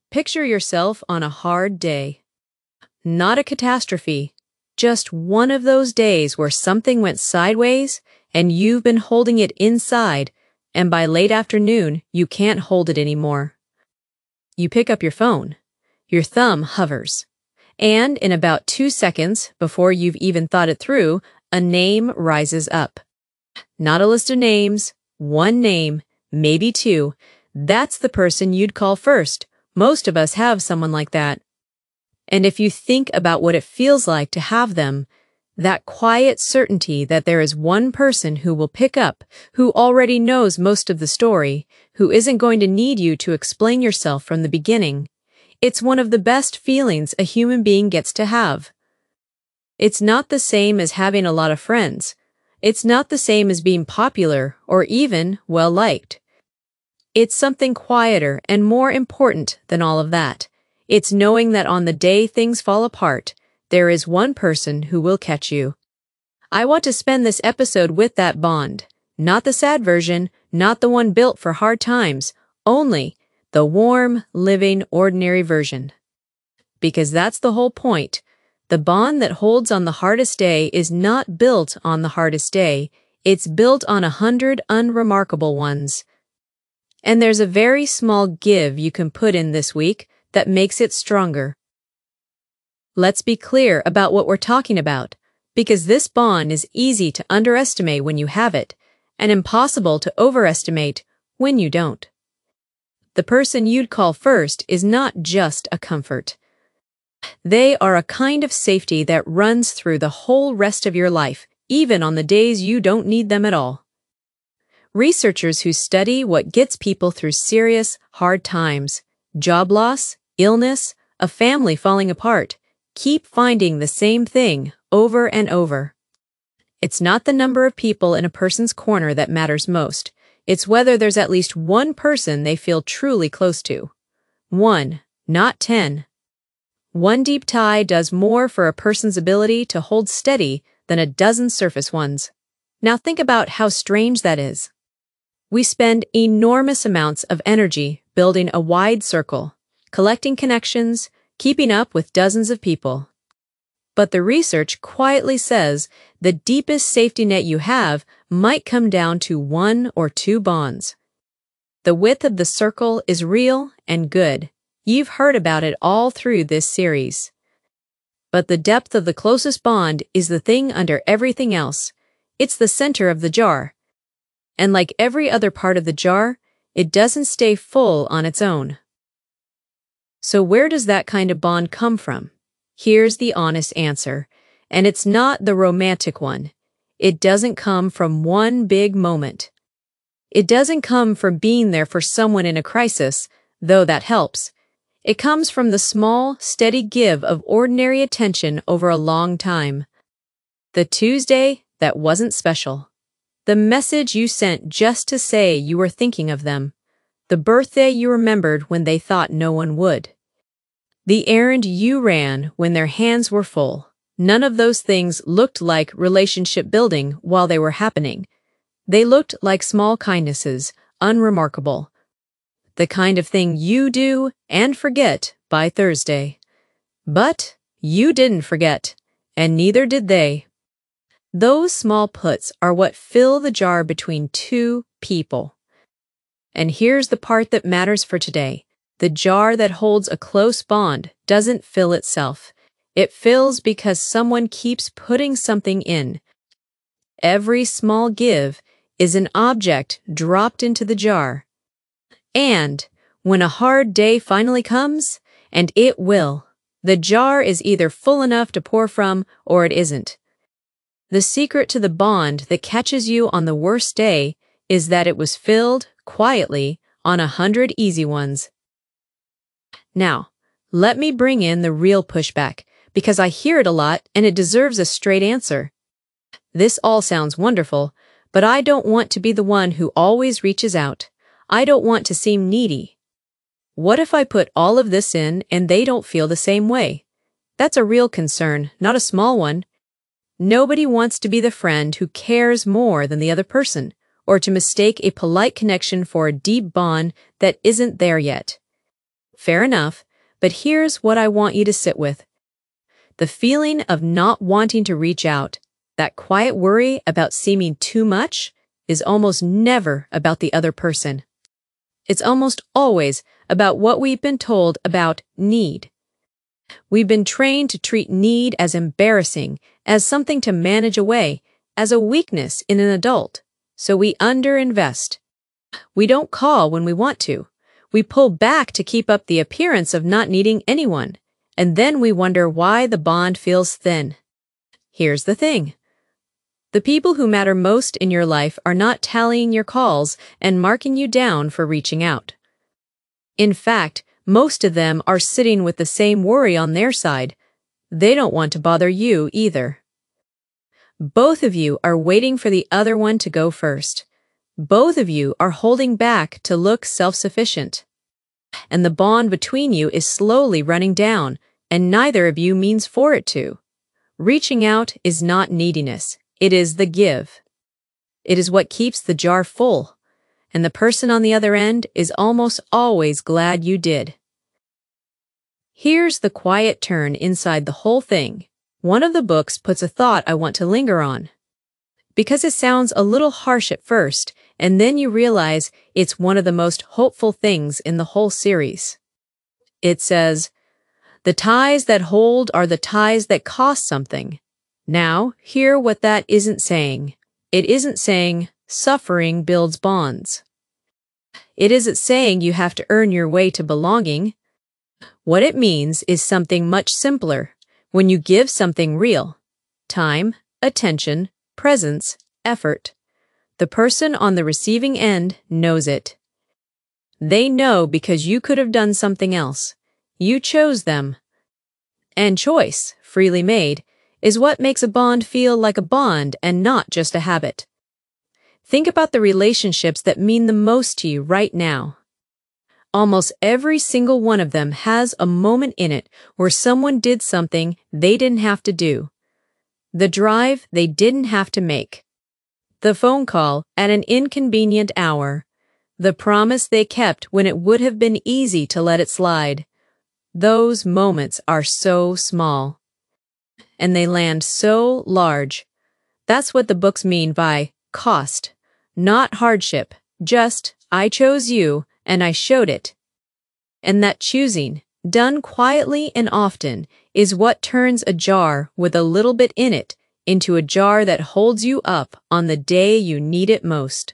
Picture yourself on a hard day. Not a catastrophe, just one of those days where something went sideways and you've been holding it inside, and by late afternoon, you can't hold it anymore. You pick up your phone. Your thumb hovers. And in about 2 seconds, before you've even thought it through, a name rises up. Not a list of names, one name, maybe two. That's the person you'd call first. Most of us have someone like that. And if you think about what it feels like to have them, that quiet certainty that there is one person who will pick up, who already knows most of the story, who isn't going to need you to explain yourself from the beginning, it's one of the best feelings a human being gets to have. It's not the same as having a lot of friends. It's not the same as being popular or even well-liked. It's something quieter and more important than all of that. It's knowing that on the day things fall apart, there is one person who will catch you. I want to spend this episode with that bond. Not the sad version, not the one built for hard times, only the warm, living, ordinary version. Because that's the whole point. The bond that holds on the hardest day is not built on the hardest day. It's built on 100 unremarkable ones. And there's a very small give you can put in this week that makes it stronger. Let's be clear about what we're talking about, because this bond is easy to underestimate when you have it, and impossible to overestimate when you don't. The person you'd call first is not just a comfort. They are a kind of safety that runs through the whole rest of your life, even on the days you don't need them at all. Researchers who study what gets people through serious, hard times, job loss, illness, a family falling apart, keep finding the same thing over and over. It's not the number of people in a person's corner that matters most. It's whether there's at least one person they feel truly close to. 1, not 10. One deep tie does more for a person's ability to hold steady than a dozen surface ones. Now think about how strange that is. We spend enormous amounts of energy building a wide circle, collecting connections, keeping up with dozens of people. But the research quietly says the deepest safety net you have might come down to 1 or 2 bonds. The width of the circle is real and good. You've heard about it all through this series. But the depth of the closest bond is the thing under everything else. It's the center of the jar. And like every other part of the jar, it doesn't stay full on its own. So where does that kind of bond come from? Here's the honest answer, and it's not the romantic one. It doesn't come from one big moment. It doesn't come from being there for someone in a crisis, though that helps. It comes from the small, steady give of ordinary attention over a long time. The Tuesday that wasn't special. The message you sent just to say you were thinking of them. The birthday you remembered when they thought no one would. The errand you ran when their hands were full. None of those things looked like relationship building while they were happening. They looked like small kindnesses, unremarkable. The kind of thing you do and forget by Thursday. But you didn't forget, and neither did they. Those small puts are what fill the jar between 2 people. And here's the part that matters for today. The jar that holds a close bond doesn't fill itself. It fills because someone keeps putting something in. Every small give is an object dropped into the jar. And when a hard day finally comes, and it will, the jar is either full enough to pour from or it isn't. The secret to the bond that catches you on the worst day is that it was filled, quietly, on 100 easy ones. Now, let me bring in the real pushback, because I hear it a lot and it deserves a straight answer. This all sounds wonderful, but I don't want to be the one who always reaches out. I don't want to seem needy. What if I put all of this in and they don't feel the same way? That's a real concern, not a small one. Nobody wants to be the friend who cares more than the other person, or to mistake a polite connection for a deep bond that isn't there yet. Fair enough, but here's what I want you to sit with. The feeling of not wanting to reach out, that quiet worry about seeming too much, is almost never about the other person. It's almost always about what we've been told about need. We've been trained to treat need as embarrassing, as something to manage away, as a weakness in an adult, so we underinvest. We don't call when we want to. We pull back to keep up the appearance of not needing anyone, and then we wonder why the bond feels thin. Here's the thing. The people who matter most in your life are not tallying your calls and marking you down for reaching out. In fact, most of them are sitting with the same worry on their side. They don't want to bother you either. Both of you are waiting for the other one to go first. Both of you are holding back to look self-sufficient. And the bond between you is slowly running down, and neither of you means for it to. Reaching out is not neediness. It is the give. It is what keeps the jar full, and the person on the other end is almost always glad you did. Here's the quiet turn inside the whole thing. One of the books puts a thought I want to linger on. Because it sounds a little harsh at first, and then you realize it's one of the most hopeful things in the whole series. It says, "The ties that hold are the ties that cost something." Now, hear what that isn't saying. It isn't saying suffering builds bonds. It isn't saying you have to earn your way to belonging. What it means is something much simpler. When you give something real, time, attention, presence, effort, the person on the receiving end knows it. They know because you could have done something else. You chose them. And choice, freely made, is what makes a bond feel like a bond and not just a habit. Think about the relationships that mean the most to you right now. Almost every single one of them has a moment in it where someone did something they didn't have to do. The drive they didn't have to make. The phone call at an inconvenient hour. The promise they kept when it would have been easy to let it slide. Those moments are so small. And they land so large. That's what the books mean by cost, not hardship, just I chose you and I showed it. And that choosing, done quietly and often, is what turns a jar with a little bit in it into a jar that holds you up on the day you need it most.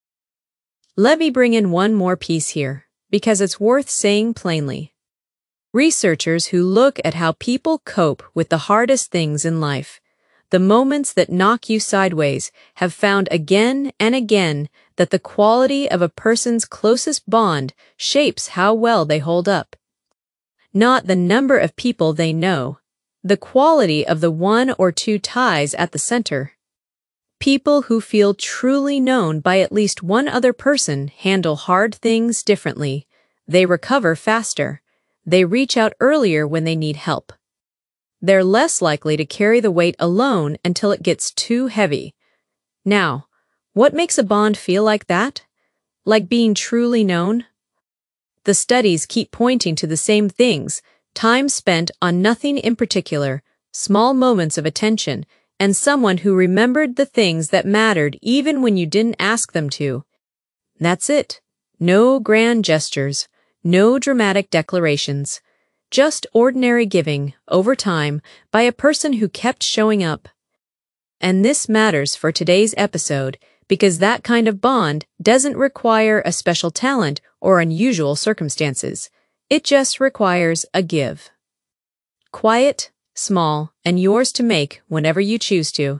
Let me bring in one more piece here, because it's worth saying plainly. Researchers who look at how people cope with the hardest things in life, the moments that knock you sideways, have found again and again that the quality of a person's closest bond shapes how well they hold up. Not the number of people they know, the quality of the one or two ties at the center. People who feel truly known by at least one other person handle hard things differently. They recover faster. They reach out earlier when they need help. They're less likely to carry the weight alone until it gets too heavy. Now, what makes a bond feel like that? Like being truly known? The studies keep pointing to the same things: time spent on nothing in particular, small moments of attention, and someone who remembered the things that mattered even when you didn't ask them to. That's it. No grand gestures. No dramatic declarations, just ordinary giving, over time, by a person who kept showing up. And this matters for today's episode because that kind of bond doesn't require a special talent or unusual circumstances. It just requires a give. Quiet, small, and yours to make whenever you choose to.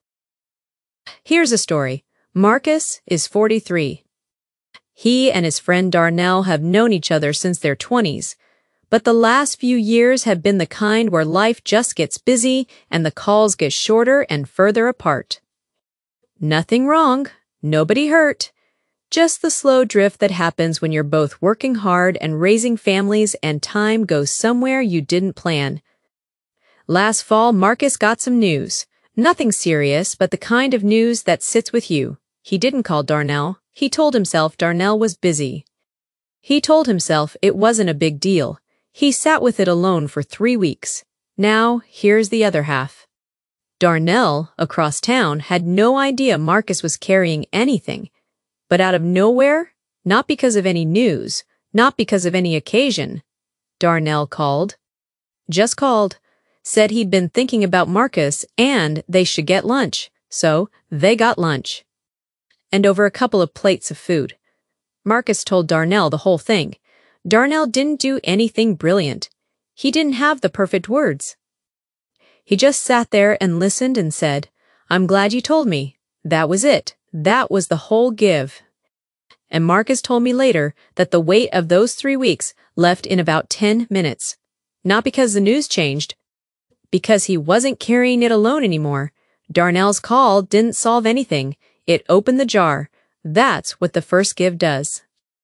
Here's a story. Marcus is 43. He and his friend Darnell have known each other since their 20s, but the last few years have been the kind where life just gets busy and the calls get shorter and further apart. Nothing wrong, nobody hurt, just the slow drift that happens when you're both working hard and raising families and time goes somewhere you didn't plan. Last fall, Marcus got some news. Nothing serious, but the kind of news that sits with you. He didn't call Darnell. He told himself Darnell was busy. He told himself it wasn't a big deal. He sat with it alone for 3 weeks. Now, here's the other half. Darnell, across town, had no idea Marcus was carrying anything. But out of nowhere, not because of any news, not because of any occasion, Darnell called. Just called. Said he'd been thinking about Marcus and they should get lunch. So, they got lunch. And over a couple of plates of food. Marcus told Darnell the whole thing. Darnell didn't do anything brilliant. He didn't have the perfect words. He just sat there and listened and said, "I'm glad you told me." That was it. That was the whole give. And Marcus told me later that the weight of those 3 weeks left in about 10 minutes. Not because the news changed, because he wasn't carrying it alone anymore. Darnell's call didn't solve anything. It opened the jar. That's what the first give does.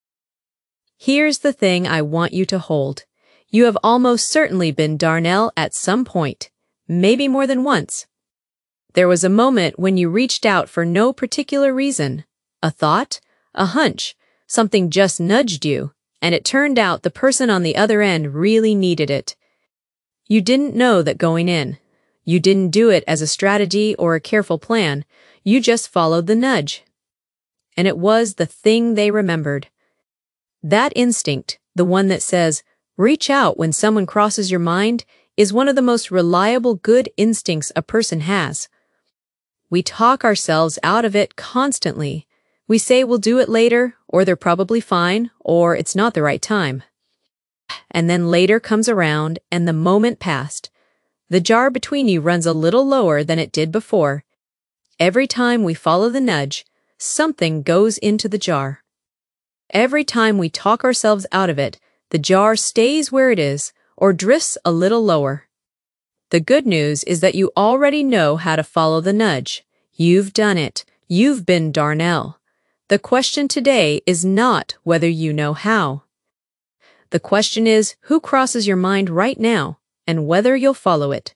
Here's the thing I want you to hold. You have almost certainly been Darnell at some point, maybe more than once. There was a moment when you reached out for no particular reason. A thought, a hunch, something just nudged you, and it turned out the person on the other end really needed it. You didn't know that going in. You didn't do it as a strategy or a careful plan. You just followed the nudge. And it was the thing they remembered. That instinct, the one that says, reach out when someone crosses your mind, is one of the most reliable good instincts a person has. We talk ourselves out of it constantly. We say we'll do it later, or they're probably fine, or it's not the right time. And then later comes around, and the moment passed. The jar between you runs a little lower than it did before. Every time we follow the nudge, something goes into the jar. Every time we talk ourselves out of it, the jar stays where it is or drifts a little lower. The good news is that you already know how to follow the nudge. You've done it. You've been Darnell. The question today is not whether you know how. The question is who crosses your mind right now and whether you'll follow it.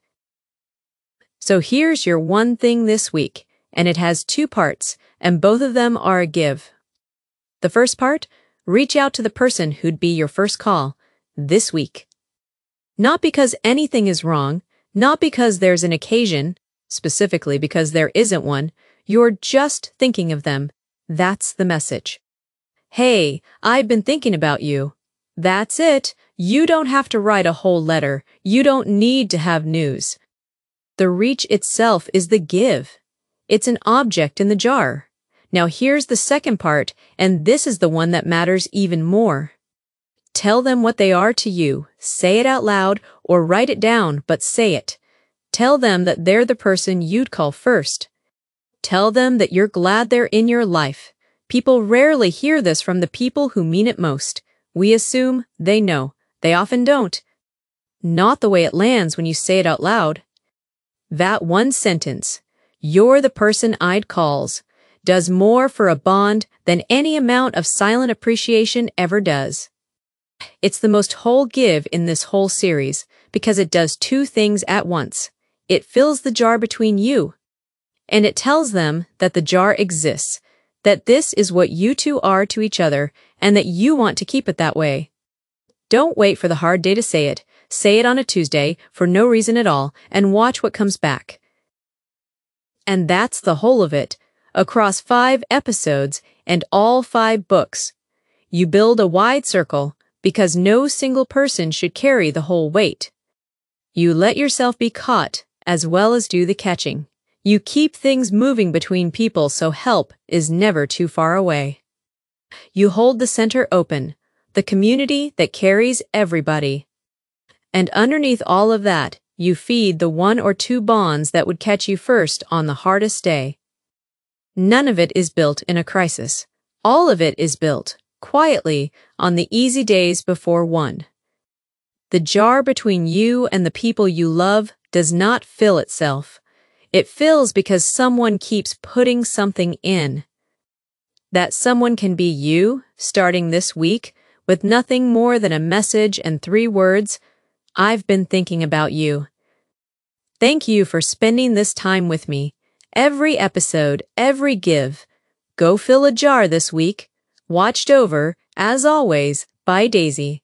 So here's your one thing this week, and it has 2 parts, and both of them are a give. The first part, reach out to the person who'd be your first call this week. Not because anything is wrong, not because there's an occasion, specifically because there isn't one, you're just thinking of them. That's the message. Hey, I've been thinking about you. That's it. You don't have to write a whole letter. You don't need to have news. The reach itself is the give. It's an object in the jar. Now here's the second part, and this is the one that matters even more. Tell them what they are to you. Say it out loud or write it down, but say it. Tell them that they're the person you'd call first. Tell them that you're glad they're in your life. People rarely hear this from the people who mean it most. We assume they know. They often don't. Not the way it lands when you say it out loud. That one sentence, "You're the person I'd calls," does more for a bond than any amount of silent appreciation ever does. It's the most whole give in this whole series because it does 2 things at once. It fills the jar between you, and it tells them that the jar exists, that this is what you two are to each other, and that you want to keep it that way. Don't wait for the hard day to say it. Say it on a Tuesday for no reason at all, and watch what comes back. And that's the whole of it. Across 5 episodes and all 5 books. You build a wide circle because no single person should carry the whole weight. You let yourself be caught as well as do the catching. You keep things moving between people so help is never too far away. You hold the center open, the community that carries everybody. And underneath all of that, you feed the 1 or 2 bonds that would catch you first on the hardest day. None of it is built in a crisis. All of it is built, quietly, on the easy days before one. The jar between you and the people you love does not fill itself. It fills because someone keeps putting something in. That someone can be you, starting this week, with nothing more than a message and 3 words, "I've been thinking about you." Thank you for spending this time with me. Every episode, every give. Go fill a jar this week. Watched over, as always, Bye, Daisy.